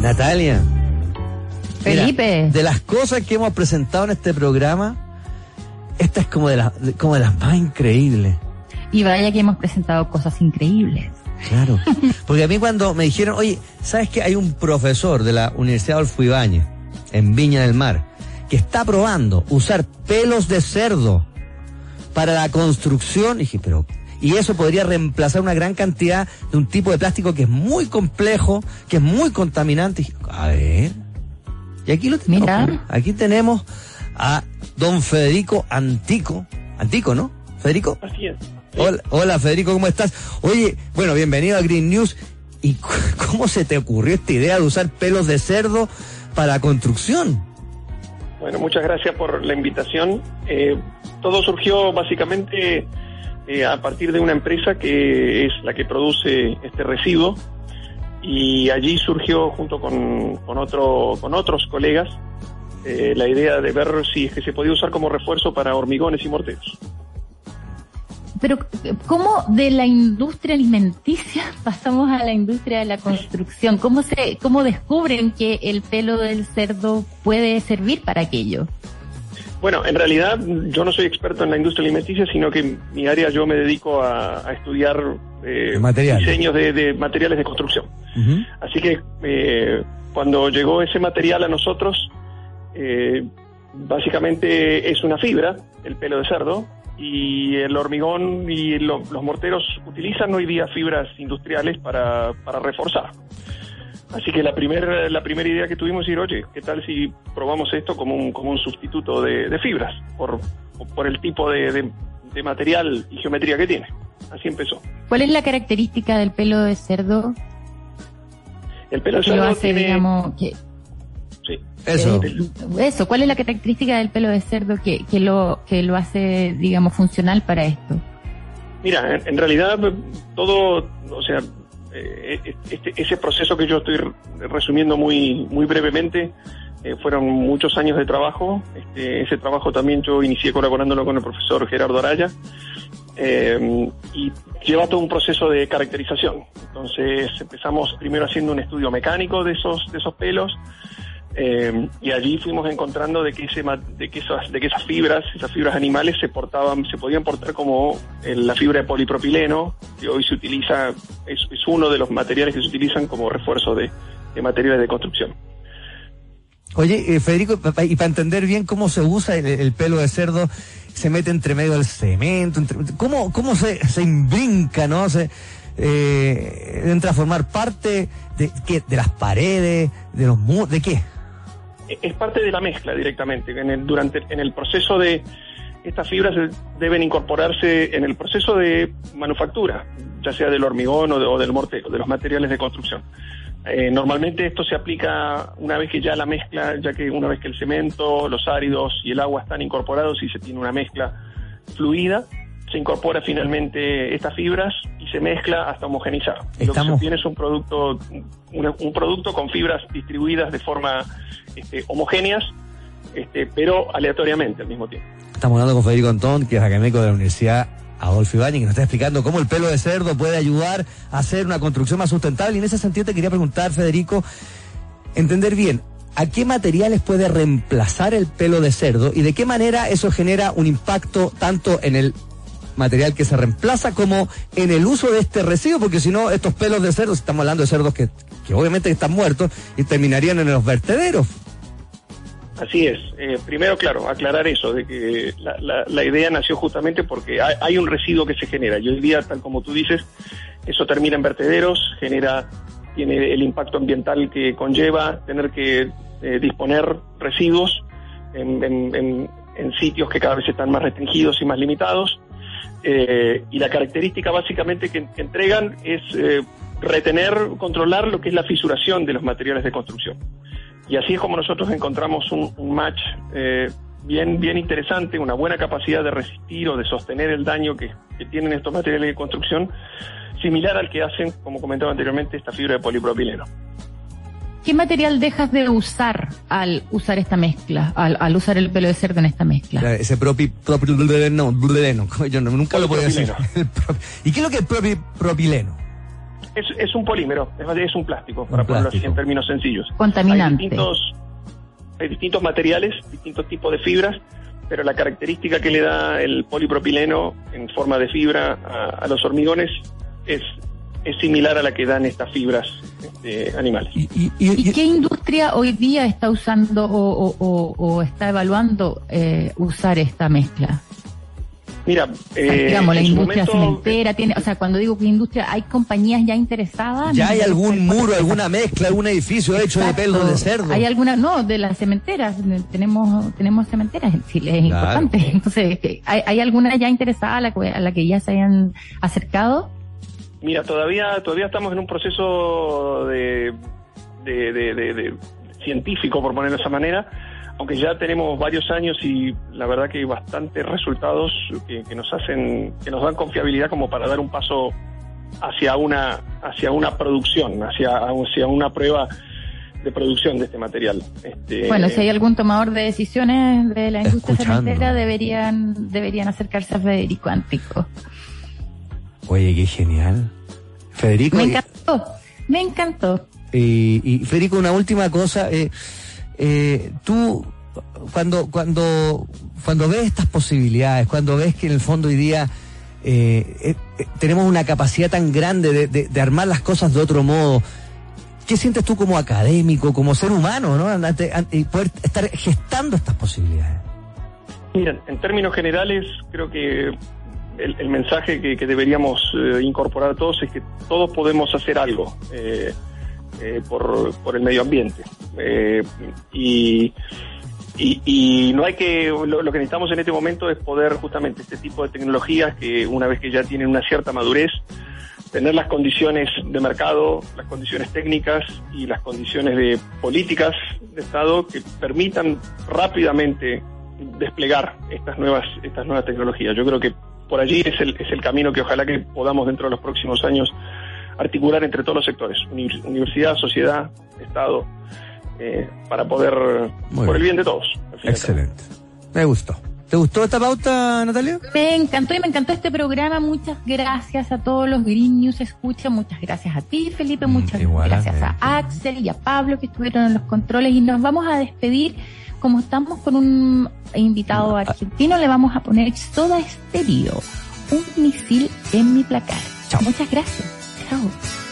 Natalia. Felipe. Mira, de las cosas que hemos presentado en este programa, esta es como de las más increíbles. Y vaya que hemos presentado cosas increíbles. Claro. Porque a mí cuando me dijeron, oye, ¿sabes qué? Hay un profesor de la Universidad Adolfo Ibáñez, en Viña del Mar, que está probando usar pelos de cerdo para la construcción. Y dije, y eso podría reemplazar una gran cantidad de un tipo de plástico que es muy complejo, que es muy contaminante. Y dije, a ver. Y aquí lo tenemos. Mira. Aquí tenemos a don Federico Antico, ¿no? Federico. Así es. Sí. Hola Federico, ¿cómo estás? Oye, bueno, bienvenido a Green News. ¿Y cómo se te ocurrió esta idea de usar pelos de cerdo para construcción? Bueno, muchas gracias por la invitación. Todo surgió básicamente a partir de una empresa que es la que produce este residuo, y allí surgió junto con otros colegas la idea de ver si es que se podía usar como refuerzo para hormigones y morteros. Pero, ¿cómo de la industria alimenticia pasamos a la industria de la construcción? ¿Cómo descubren que el pelo del cerdo puede servir para aquello? Bueno, en realidad yo no soy experto en la industria alimenticia, sino que en mi área yo me dedico a estudiar diseños de materiales de construcción. Uh-huh. Así que cuando llegó ese material a nosotros, básicamente es una fibra, el pelo de cerdo, y el hormigón y los morteros utilizan hoy día fibras industriales para reforzar. Así que la primera idea que tuvimos es decir, oye, ¿qué tal si probamos esto como un sustituto de fibras por el tipo de material y geometría que tiene? Así empezó. ¿Cuál es la característica del pelo de cerdo? El pelo de cerdo lo hace, tiene... digamos, que... Sí. Eso, ¿cuál es la característica del pelo de cerdo que lo hace, digamos, funcional para esto? Mira, en realidad todo, o sea, ese proceso que yo estoy resumiendo muy brevemente, fueron muchos años de trabajo. Ese trabajo también yo inicié colaborándolo con el profesor Gerardo Araya, y lleva todo un proceso de caracterización. Entonces empezamos primero haciendo un estudio mecánico de esos pelos, y allí fuimos encontrando de que esas fibras animales se podían portar como la fibra de polipropileno, que hoy se utiliza, es uno de los materiales que se utilizan como refuerzo de materiales de construcción. Oye, Federico, y para entender bien cómo se usa el pelo de cerdo, se mete entre medio del cemento, ¿cómo se imbrinca, ¿no? Entra a formar parte de las paredes, de los muros, ¿de qué? Es parte de la mezcla directamente. En el proceso de estas fibras deben incorporarse en el proceso de manufactura, ya sea del hormigón o del mortero, de los materiales de construcción. Normalmente esto se aplica una vez que ya la mezcla, una vez que el cemento, los áridos y el agua están incorporados y se tiene una mezcla fluida, se incorpora finalmente estas fibras y se mezcla hasta homogenizar. Lo que se obtiene es un producto con fibras distribuidas de forma homogéneas, pero aleatoriamente al mismo tiempo. Estamos hablando con Federico Antón, que es académico de la Universidad Adolfo Ibáñez, que nos está explicando cómo el pelo de cerdo puede ayudar a hacer una construcción más sustentable. Y en ese sentido te quería preguntar, Federico, entender bien, ¿a qué materiales puede reemplazar el pelo de cerdo y de qué manera eso genera un impacto tanto en el material que se reemplaza como en el uso de este residuo? Porque si no, estos pelos de cerdo, estamos hablando de cerdos que obviamente están muertos y terminarían en los vertederos. Así es. Primero, claro, aclarar eso, de que la idea nació justamente porque hay un residuo que se genera, y hoy día, tal como tú dices, eso termina en vertederos, tiene el impacto ambiental que conlleva tener que disponer residuos en sitios que cada vez están más restringidos y más limitados, y la característica básicamente que entregan es controlar lo que es la fisuración de los materiales de construcción. Y así es como nosotros encontramos un match bien interesante, una buena capacidad de resistir o de sostener el daño que tienen estos materiales de construcción, similar al que hacen, como comentaba anteriormente, esta fibra de polipropileno. ¿Qué material dejas de usar al usar esta mezcla, al usar el pelo de cerdo en esta mezcla? Ese propileno, yo nunca lo podía decir. ¿Y qué es lo que es propileno? Es un polímero, es un plástico, para ponerlo así en términos sencillos. Contaminante. Hay distintos materiales, distintos tipos de fibras, pero la característica que le da el polipropileno en forma de fibra a los hormigones es similar a la que dan estas fibras animales. ¿Y qué industria hoy día está usando o está evaluando usar esta mezcla? Mira, digamos, la industria cimentera tiene, o sea, cuando digo que industria, hay compañías ya interesadas. ¿Ya hay algún muro, alguna mezcla, algún edificio hecho de pelo de cerdo? Hay alguna, no, de las cementeras, tenemos cementeras en Chile, es importante. Entonces, ¿hay alguna ya interesada a la que ya se hayan acercado? Mira, todavía estamos en un proceso de científico, por ponerlo de esa manera, aunque ya tenemos varios años y la verdad que hay bastantes resultados que nos dan confiabilidad como para dar un paso hacia una producción, hacia una prueba de producción de este material. Bueno, si hay algún tomador de decisiones de la industria cementera, deberían acercarse a Federico Antico. Oye, qué genial. Federico. Me encantó. Y Federico, una última cosa. Tú, cuando ves estas posibilidades, cuando ves que en el fondo hoy día tenemos una capacidad tan grande de armar las cosas de otro modo, ¿qué sientes tú como académico, como ser humano, ¿no? Y poder estar gestando estas posibilidades. Mira, en términos generales, creo que el mensaje que deberíamos incorporar todos es que todos podemos hacer algo por el medio ambiente. Y no hay que, lo que necesitamos en este momento es poder justamente este tipo de tecnologías que una vez que ya tienen una cierta madurez, tener las condiciones de mercado, las condiciones técnicas y las condiciones de políticas de Estado que permitan rápidamente desplegar estas nuevas tecnologías. Yo creo que por allí es el camino que ojalá que podamos dentro de los próximos años articular entre todos los sectores, universidad, sociedad, Estado, para poder, por el bien de todos. Excelente. Me gustó. ¿Te gustó esta pauta, Natalia? Me encantó este programa. Muchas gracias a todos los Green News Escucha. Muchas gracias a ti, Felipe. Muchas gracias a Axel y a Pablo que estuvieron en los controles. Y nos vamos a despedir. Como estamos con un invitado argentino, le vamos a poner Soda Stereo, un misil en mi placar. Chao. Muchas gracias. Chao.